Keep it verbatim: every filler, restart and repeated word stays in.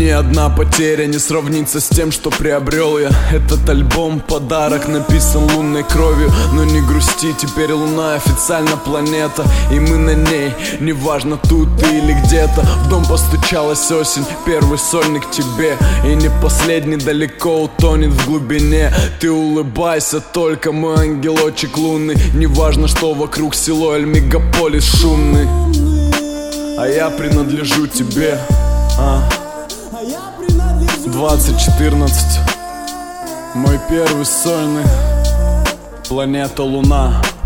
Ни одна потеря не сравнится с тем, что приобрел я. Этот альбом подарок, написан лунной кровью. Но не грусти, теперь луна официально планета, и мы на ней, неважно тут ты или где-то. В дом постучалась осень, первый сольник тебе, и не последний далеко утонет в глубине. Ты улыбайся только, мой ангелочек лунный. Неважно, что вокруг село или мегаполис шумный, а я принадлежу тебе. а. двадцать четырнадцать, мой первый сольный, планета Луна.